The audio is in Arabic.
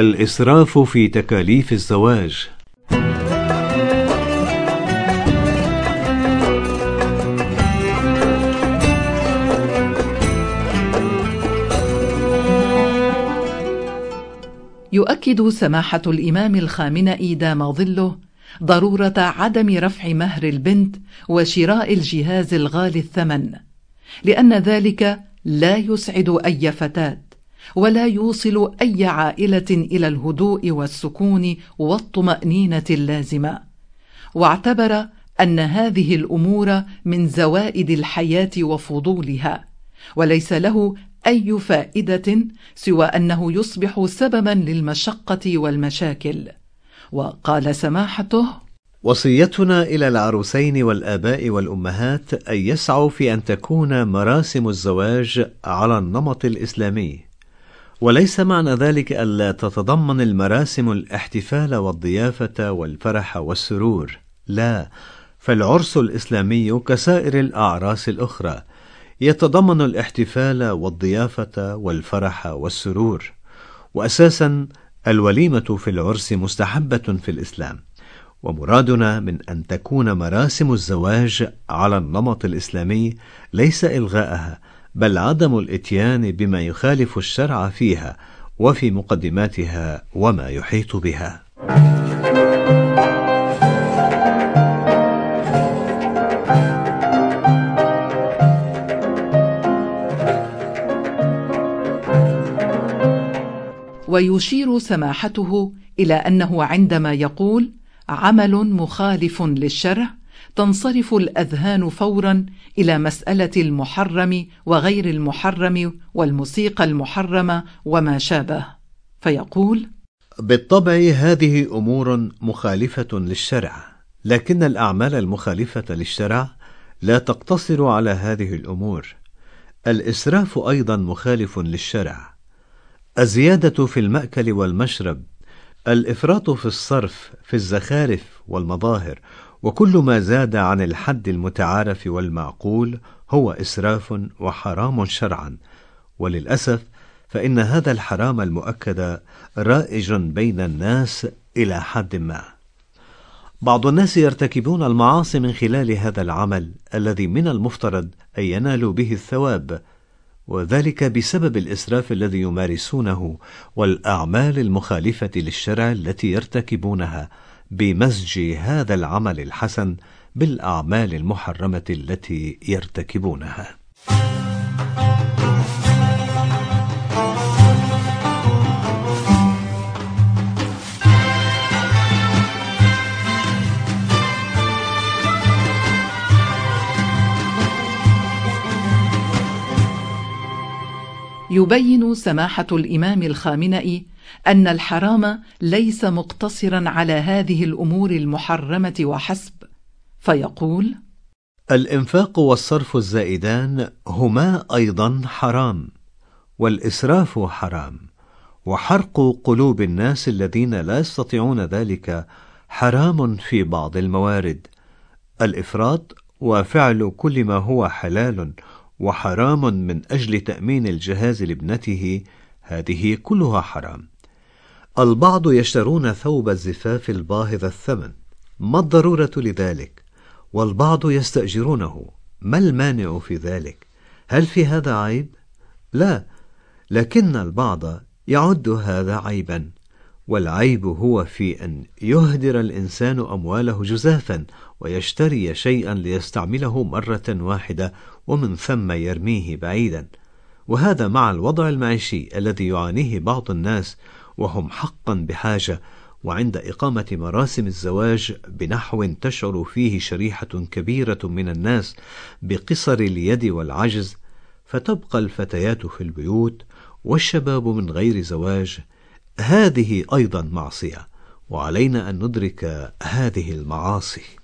الإسراف في تكاليف الزواج. يؤكد سماحة الإمام الخامنئي دام ظله ضرورة عدم رفع مهر البنت وشراء الجهاز الغالي الثمن، لأن ذلك لا يسعد أي فتاة ولا يوصل أي عائلة إلى الهدوء والسكون والطمأنينة اللازمة، واعتبر أن هذه الأمور من زوائد الحياة وفضولها، وليس له أي فائدة سوى أنه يصبح سببا للمشقة والمشاكل. وقال سماحته: وصيتنا إلى العروسين والآباء والأمهات أن يسعوا في أن تكون مراسم الزواج على النمط الإسلامي، وليس معنى ذلك ألا تتضمن المراسم الاحتفال والضيافة والفرح والسرور، لا، فالعرس الإسلامي كسائر الأعراس الأخرى يتضمن الاحتفال والضيافة والفرح والسرور، وأساسا الوليمة في العرس مستحبة في الإسلام، ومرادنا من أن تكون مراسم الزواج على النمط الإسلامي ليس إلغاءها، بل عدم الإتيان بما يخالف الشرع فيها وفي مقدماتها وما يحيط بها. ويشير سماحته إلى أنه عندما يقول عمل مخالف للشرع تنصرف الأذهان فورا إلى مسألة المحرم وغير المحرم والموسيقى المحرمة وما شابه، فيقول: بالطبع هذه أمور مخالفة للشرع، لكن الأعمال المخالفة للشرع لا تقتصر على هذه الأمور. الإسراف أيضا مخالف للشرع، الزيادة في المأكل والمشرب، الإفراط في الصرف، في الزخارف والمظاهر، وكل ما زاد عن الحد المتعارف والمعقول هو إسراف وحرام شرعا. وللأسف فإن هذا الحرام المؤكد رائج بين الناس إلى حد ما. بعض الناس يرتكبون المعاصي من خلال هذا العمل الذي من المفترض أن ينالوا به الثواب، وذلك بسبب الإسراف الذي يمارسونه والأعمال المخالفة للشرع التي يرتكبونها، بمزج هذا العمل الحسن بالأعمال المحرمة التي يرتكبونها. يبين سماحة الإمام الخامنئي أن الحرام ليس مقتصرا على هذه الأمور المحرمة وحسب، فيقول: الإنفاق والصرف الزائدان هما أيضا حرام، والإسراف حرام، وحرق قلوب الناس الذين لا يستطيعون ذلك حرام في بعض الموارد. الإفراط وفعل كل ما هو حلال وحرام من أجل تأمين الجهاز لابنته، هذه كلها حرام. البعض يشترون ثوب الزفاف الباهظ الثمن، ما الضرورة لذلك؟ والبعض يستأجرونه، ما المانع في ذلك؟ هل في هذا عيب؟ لا، لكن البعض يعد هذا عيبا، والعيب هو في أن يهدر الإنسان أمواله جزافا ويشتري شيئا ليستعمله مرة واحدة ومن ثم يرميه بعيدا، وهذا مع الوضع المعيشي الذي يعانيه بعض الناس وهم حقا بحاجة، وعند إقامة مراسم الزواج بنحو تشعر فيه شريحة كبيرة من الناس بقصر اليد والعجز، فتبقى الفتيات في البيوت والشباب من غير زواج. هذه أيضا معصية، وعلينا أن ندرك هذه المعاصي.